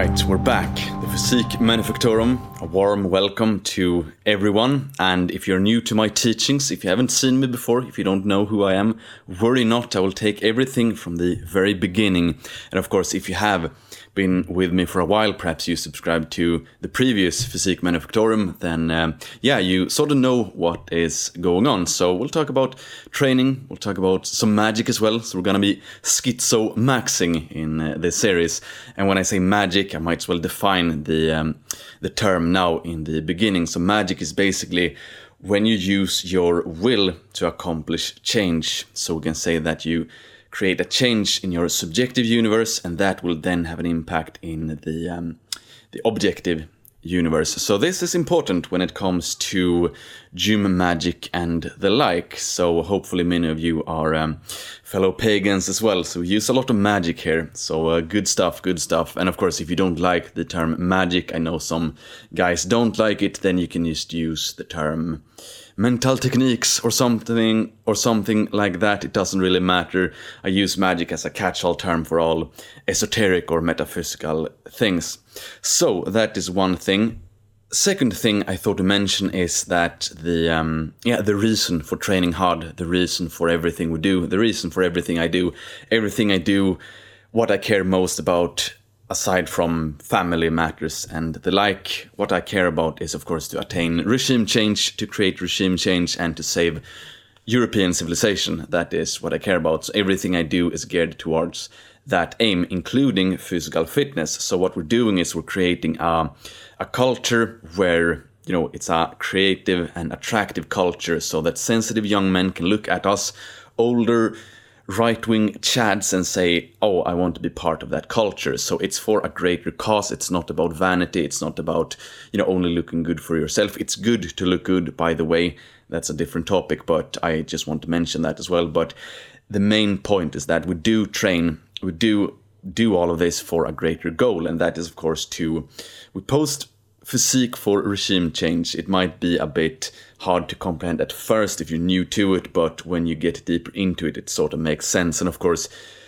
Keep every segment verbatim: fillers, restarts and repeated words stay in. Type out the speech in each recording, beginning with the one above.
Alright, we're back. The Physique Manufactorum. A warm welcome to everyone. And if you're new to my teachings, if you haven't seen me before, if you don't know who I am, worry not. I will take everything from the very beginning. And of course, if you have been with me for a while, perhaps you subscribed to the previous Physique Manufactorum, then um, yeah, you sort of know what is going on. So we'll talk about training, we'll talk about some magic as well. So we're gonna be schizo-maxing in uh, this series. And when I say magic, I might as well define the um, the term now in the beginning. So magic is basically when you use your will to accomplish change. So we can say that you create a change in your subjective universe, and that will then have an impact in the um, the objective universe. So this is important when it comes to gym magic and the like. So hopefully many of you are um, fellow pagans as well. So we use a lot of magic here. So uh, good stuff, good stuff. And of course, if you don't like the term magic, I know some guys don't like it, then you can just use the term mental techniques or something or something like that. It doesn't really matter. I use magic as a catch-all term for all esoteric or metaphysical things. So that is one thing. Second thing I thought to mention is that the um, yeah the reason for training hard, the reason for everything we do, the reason for everything I do, everything I do, what I care most about, aside from family matters and the like, what I care about is, of course, to attain regime change, to create regime change, and to save European civilization. That is what I care about. So everything I do is geared towards that aim, including physical fitness. So what we're doing is we're creating a, a culture where, you know, it's a creative and attractive culture so that sensitive young men can look at us, older right-wing chads, and say, oh, I want to be part of that culture. So it's for a greater cause. It's not about vanity. It's not about, you know, only looking good for yourself. It's good to look good, by the way. That's a different topic, but I just want to mention that as well. But the main point is that we do train, we do do all of this for a greater goal. And that is, of course, to, we post physique for regime change. It might be a bit hard to comprehend at first if you're new to it, but when you get deeper into it, it sort of makes sense. And of course,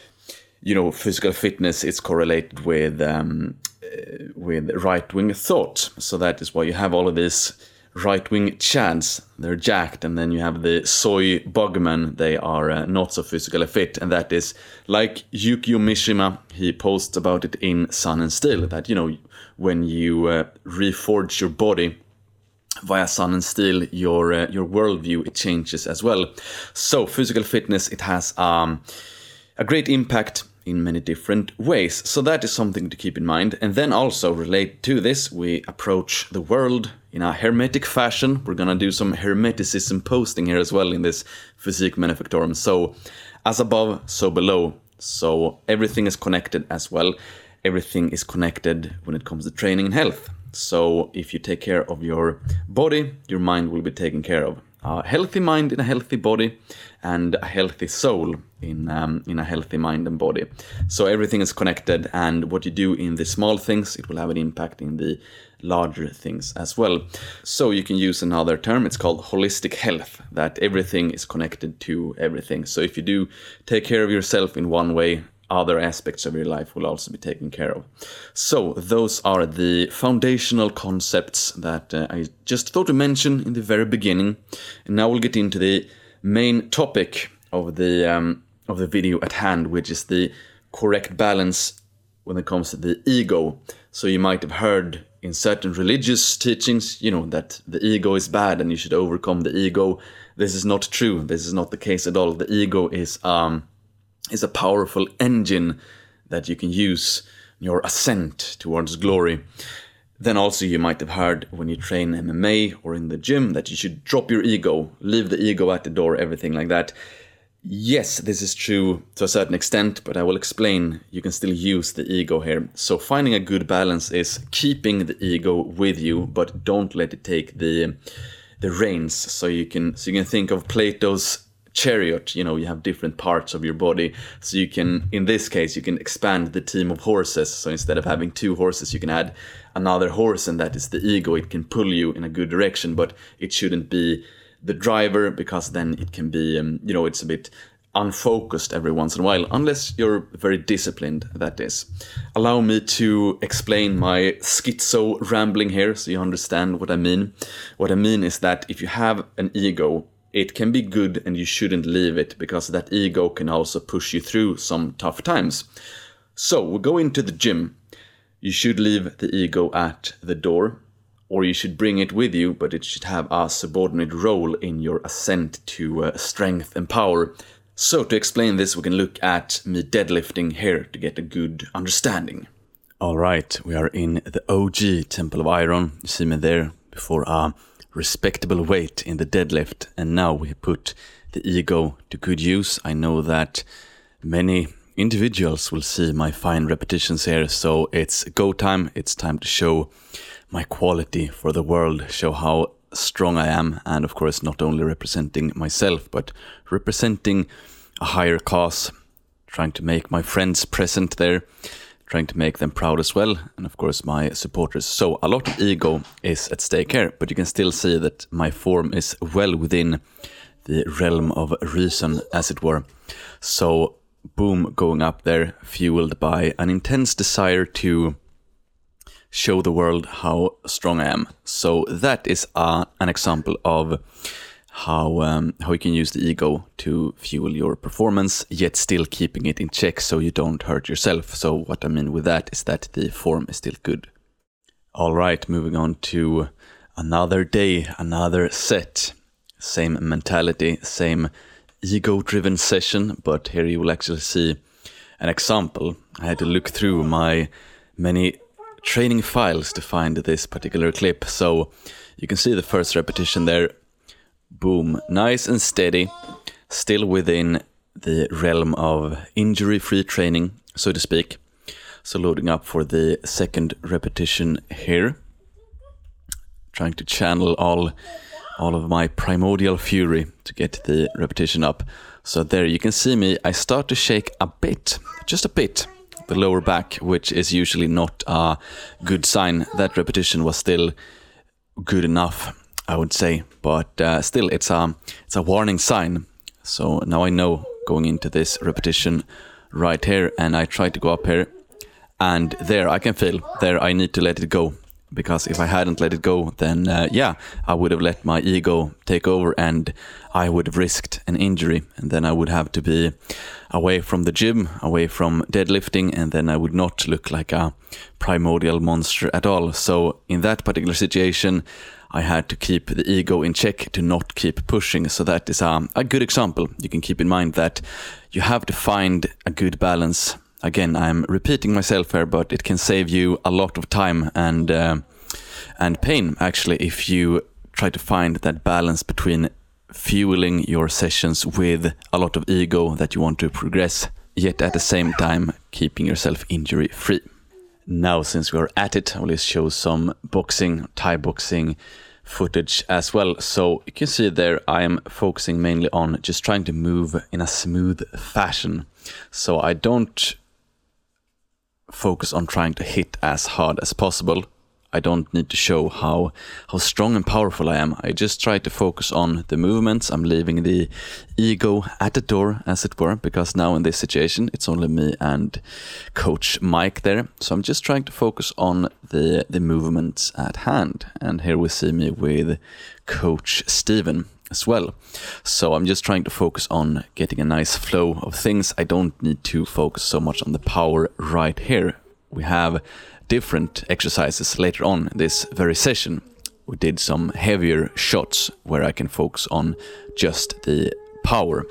you know, physical fitness is correlated with um, uh, with right-wing thought. So that is why you have all of these right-wing chads. They're jacked, and then you have the soy bugmen. They are uh, not so physically fit, and that is like Yukio Mishima. He posts about it in Sun and Steel that, you know, when you uh, reforge your body via Sun and Steel, your uh, your worldview, it changes as well. So physical fitness, it has um, a great impact in many different ways. So that is something to keep in mind. And then also relate to this, we approach the world in a hermetic fashion. We're gonna do some hermeticism posting here as well in this Physique Manufactorum. So as above, so below. So everything is connected as well. Everything is connected when it comes to training and health. So if you take care of your body, your mind will be taken care of. A healthy mind in a healthy body, and a healthy soul in um, in a healthy mind and body. So everything is connected, and what you do in the small things, it will have an impact in the larger things as well. So you can use another term, it's called holistic health, that everything is connected to everything. So if you do take care of yourself in one way, other aspects of your life will also be taken care of. So those are the foundational concepts that uh, I just thought to mention in the very beginning. And now we'll get into the main topic of the um, of the video at hand, which is the correct balance when it comes to the ego. So you might have heard in certain religious teachings, you know, that the ego is bad and you should overcome the ego. This is not true. This is not the case at all. The ego is um is a powerful engine that you can use in your ascent towards glory. Then also you might have heard when you train M M A or in the gym that you should drop your ego, leave the ego at the door, everything like that. Yes, this is true to a certain extent, but I will explain. You can still use the ego here. So finding a good balance is keeping the ego with you, but don't let it take the the reins. So you can so you can think of Plato's chariot. You know, you have different parts of your body, so you can, in this case, you can expand the team of horses. So instead of having two horses, you can add another horse, and that is the ego. It can pull you in a good direction, but it shouldn't be the driver, because then it can be um, you know, it's a bit unfocused every once in a while, unless you're very disciplined, that is. Allow me to explain my schizo rambling here so you understand what I mean. What I mean is that if you have an ego, it can be good and you shouldn't leave it, because that ego can also push you through some tough times. So we go into the gym. You should leave the ego at the door, or you should bring it with you, but it should have a subordinate role in your ascent to uh, strength and power. So to explain this, we can look at me deadlifting here to get a good understanding. Alright, we are in the O G Temple of Iron. You see me there before a respectable weight in the deadlift. And now we put the ego to good use. I know that many individuals will see my fine repetitions here, so it's go time. It's time to show my quality for the world, show how strong I am, and of course not only representing myself but representing a higher cause, trying to make my friends present there, trying to make them proud as well, and of course my supporters. So a lot of ego is at stake here, but you can still see that my form is well within the realm of reason, as it were. So boom, going up there, fueled by an intense desire to show the world how strong I am. So that is uh, an example of how um, how you can use the ego to fuel your performance, yet still keeping it in check so you don't hurt yourself. So what I mean with that is that the form is still good. All right, moving on to another day, another set. Same mentality, same ego-driven session, but here you will actually see an example. I had to look through my many training files to find this particular clip. So you can see the first repetition there. Boom, nice and steady, still within the realm of injury-free training, so to speak. So loading up for the second repetition here. Trying to channel all, all of my primordial fury to get the repetition up. So there you can see me, I start to shake a bit, just a bit. The lower back, which is usually not a good sign. That repetition was still good enough, I would say, but uh, still it's a it's a warning sign. So now I know going into this repetition right here, and I try to go up here, and there I can feel there I need to let it go, because if I hadn't let it go, then uh, yeah, I would have let my ego take over and I would have risked an injury, and then I would have to be away from the gym, away from deadlifting, and then I would not look like a primordial monster at all. So in that particular situation, I had to keep the ego in check to not keep pushing. So that is a, a good example. You can keep in mind that you have to find a good balance. Again, I'm repeating myself here, but it can save you a lot of time and uh, and pain, actually, if you try to find that balance between fueling your sessions with a lot of ego that you want to progress, yet at the same time keeping yourself injury free. Now, since we are at it, I will just show some boxing, Thai boxing footage as well. So you can see there I am focusing mainly on just trying to move in a smooth fashion. So I don't focus on trying to hit as hard as possible. I don't need to show how how strong and powerful I am. I just try to focus on the movements. I'm leaving the ego at the door, as it were, because now in this situation it's only me and Coach Mike there. So I'm just trying to focus on the the movements at hand. And here we see me with Coach Steven as well. So I'm just trying to focus on getting a nice flow of things. I don't need to focus so much on the power right here. We have different exercises later on in this very session. We did some heavier shots where I can focus on just the power.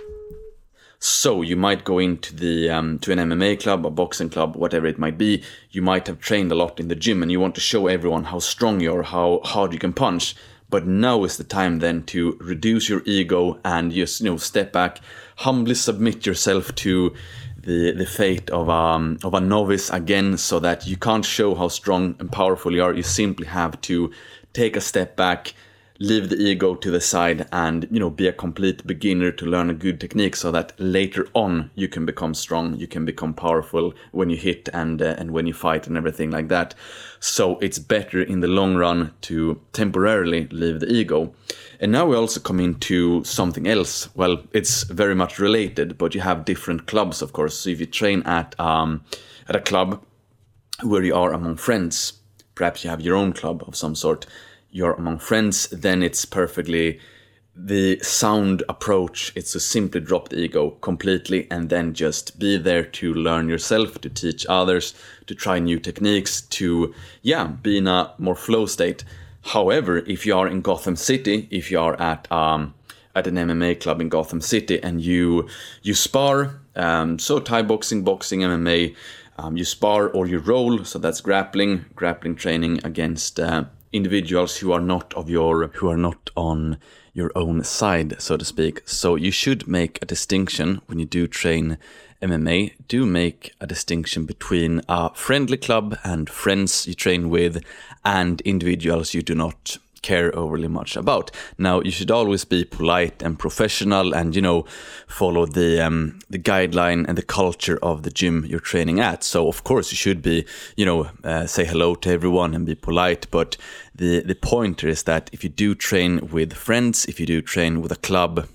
So you might go into the um, to an M M A club, a boxing club, whatever it might be. You might have trained a lot in the gym and you want to show everyone how strong you are, how hard you can punch. But now is the time then to reduce your ego and just, you know, step back, humbly submit yourself to the the fate of um of a novice again, so that you can't show how strong and powerful you are. You simply have to take a step back, leave the ego to the side and, you know, be a complete beginner to learn a good technique so that later on you can become strong, you can become powerful when you hit and uh, and when you fight and everything like that. So it's better in the long run to temporarily leave the ego. And now we also come into something else. Well, it's very much related, but you have different clubs, of course. So if you train at um, at a club where you are among friends, perhaps you have your own club of some sort, you're among friends, then it's perfectly the sound approach. It's to simply drop the ego completely and then just be there to learn yourself, to teach others, to try new techniques, to, yeah, be in a more flow state. However, if you are in Gotham City, if you are at um, at an M M A club in Gotham City and you you spar, um, so Thai boxing, boxing, M M A, um, you spar or you roll, so that's grappling, grappling training against uh, individuals who are not of your, who are not on your own side, so to speak. So you should make a distinction when you do train M M A. Do make a distinction between a friendly club and friends you train with and individuals you do not care overly much about. Now, you should always be polite and professional and, you know, follow the um, the guideline and the culture of the gym you're training at. So, of course, you should be, you know, uh, say hello to everyone and be polite. But the, the pointer is that if you do train with friends, if you do train with a club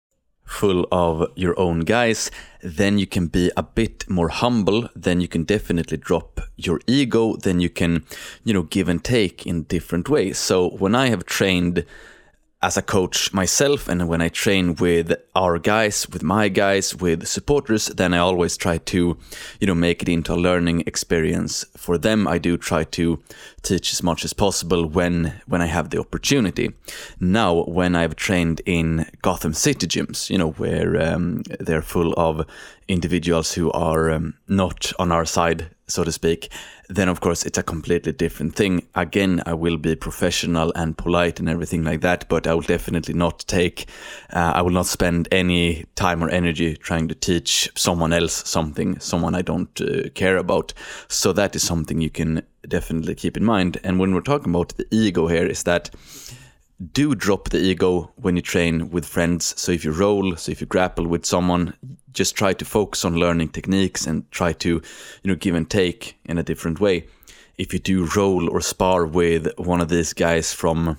full of your own guys, then you can be a bit more humble, then you can definitely drop your ego, then you can, you know, give and take in different ways. So when I have trained as a coach myself and when I train with our guys, with my guys, with supporters, then I always try to, you know, make it into a learning experience for them. I do try to teach as much as possible when when I have the opportunity. Now, when I've trained in Gotham City gyms, you know, where um, they're full of individuals who are um, not on our side, so to speak, then of course it's a completely different thing. Again, I will be professional and polite and everything like that, but I will definitely not take, uh, I will not spend any time or energy trying to teach someone else something, someone I don't uh, care about. So that is something you can definitely keep in mind. And when we're talking about the ego here, is that do drop the ego when you train with friends. So if you roll, so if you grapple with someone, just try to focus on learning techniques and try to, you know, give and take in a different way. If you do roll or spar with one of these guys from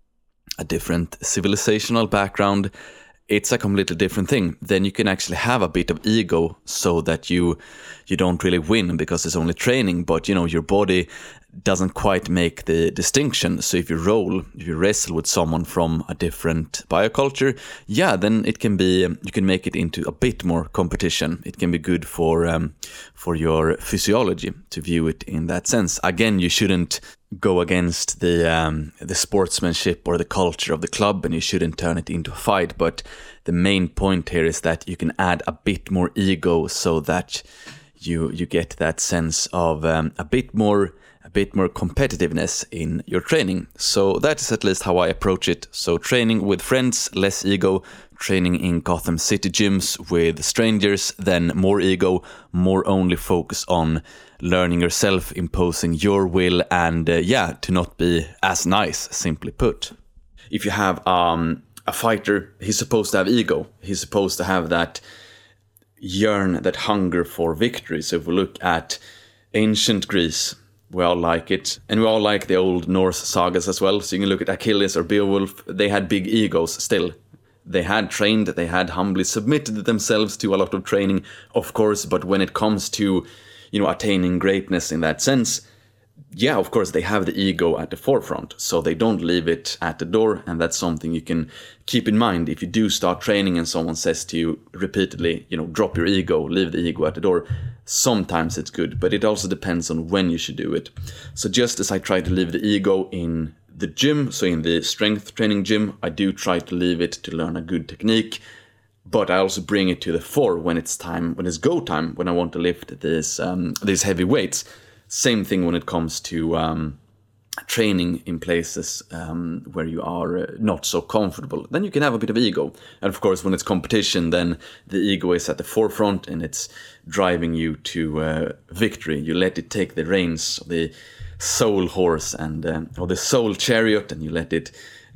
a different civilizational background, it's a completely different thing. Then you can actually have a bit of ego so that you you don't really win because it's only training, but you know, your body doesn't quite make the distinction. So if you roll, if you wrestle with someone from a different bioculture, yeah, then it can be, you can make it into a bit more competition. It can be good for um, for your physiology to view it in that sense. Again, you shouldn't go against the um, the sportsmanship or the culture of the club, and you shouldn't turn it into a fight. But the main point here is that you can add a bit more ego so that you you get that sense of um, a bit more a bit more competitiveness in your training. So that is at least how I approach it. So training with friends, less ego. Training in Gotham City gyms with strangers, then more ego, more only focus on learning yourself, imposing your will, and uh, yeah, to not be as nice, simply put. If you have um, a fighter, he's supposed to have ego. He's supposed to have that yearn, that hunger for victory. So if we look at ancient Greece, we all like it. And we all like the old Norse sagas as well. So you can look at Achilles or Beowulf. They had big egos still. They had trained, they had humbly submitted themselves to a lot of training, of course. But when it comes to, you know, attaining greatness in that sense, yeah, of course, they have the ego at the forefront. So they don't leave it at the door. And that's something you can keep in mind. If you do start training and someone says to you repeatedly, you know, drop your ego, leave the ego at the door, sometimes it's good, but it also depends on when you should do it. So just as I try to leave the ego in the gym, so in the strength training gym, I do try to leave it to learn a good technique, but I also bring it to the fore when it's time, when it's go time, when I want to lift this, um, these heavy weights. Same thing when it comes to um, training in places um, where you are uh, not so comfortable. Then you can have a bit of ego. And of course, when it's competition, then the ego is at the forefront and it's driving you to uh, victory. You let it take the reins of the soul horse and um, or the soul chariot, and you let it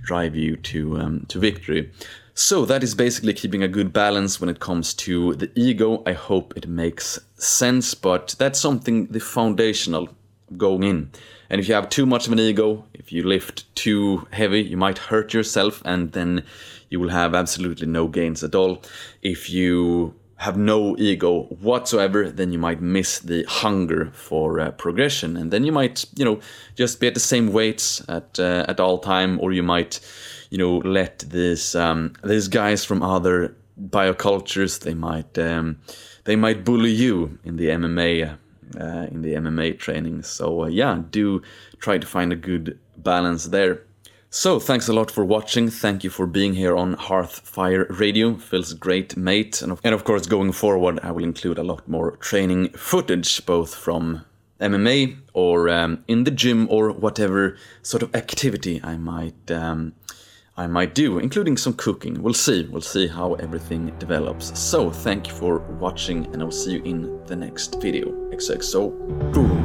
drive you to um, to victory. So that is basically keeping a good balance when it comes to the ego. I hope it makes sense, but that's something the foundational going in. And if you have too much of an ego, if you lift too heavy, you might hurt yourself, and then you will have absolutely no gains at all. If you have no ego whatsoever, then you might miss the hunger for uh, progression, and then you might, you know, just be at the same weights at uh, at all time, or you might, you know, let these um, these guys from other biocultures, they might um, they might bully you in the M M A uh, in the M M A training. So uh, yeah, do try to find a good balance there. So thanks a lot for watching. Thank you for being here on Hearthfire Radio. Feels great, mate. And of, and of course, going forward, I will include a lot more training footage, both from M M A or um, in the gym or whatever sort of activity I might um, I might do, including some cooking. We'll see. We'll see how everything develops. So thank you for watching, and I'll see you in the next video. X X O. Boom.